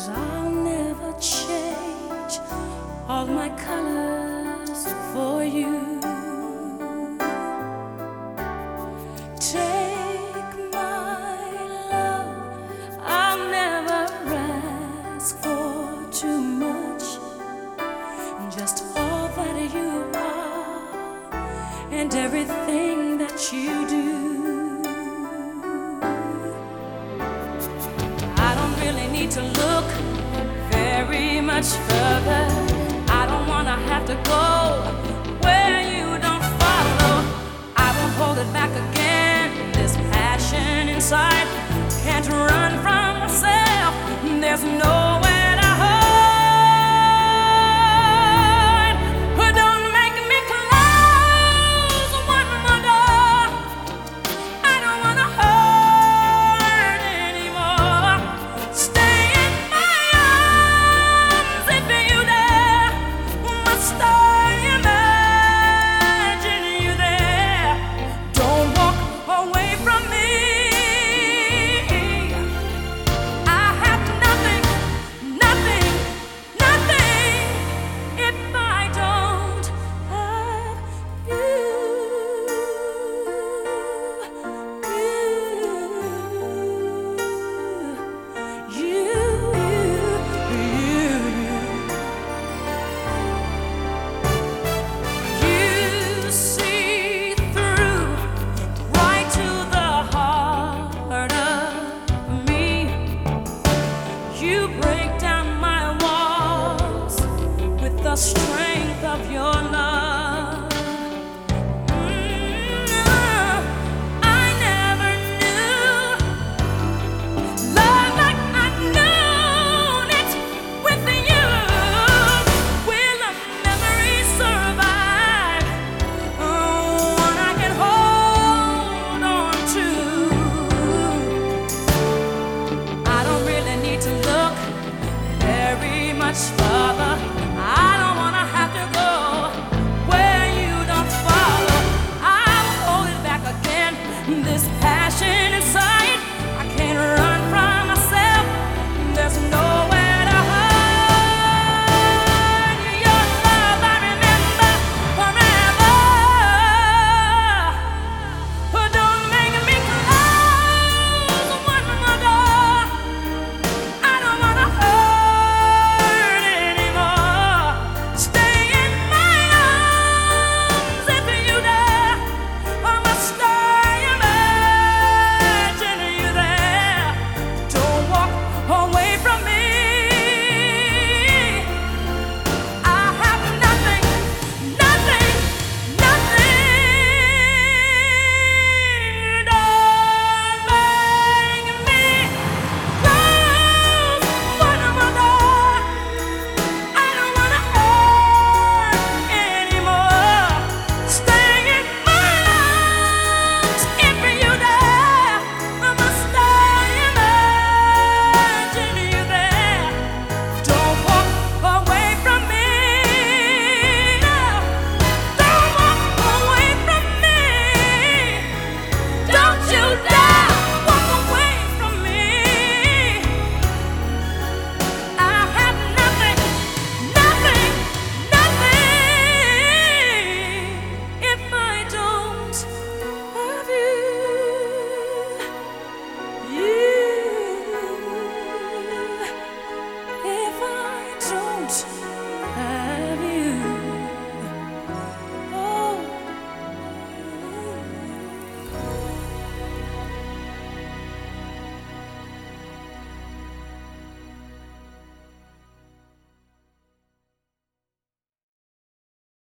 I'll never change all my colors for you. Take my love, I'll never ask for too much. Just all that you are and everything that you do. I don't really need to look very much further. I don't wanna have to go where you don't follow. I won't hold it back again. This passion inside can't run from myself. There's nowhere to hide. Don't make me close one more door. I don't wanna hurt anymore. Stay in my arms if you dare. Must I imagine you there? Don't walk away from me. I have nothing, nothing, nothing if I don't have you. You see through right to the heart of me. You break down my walls with the strength of your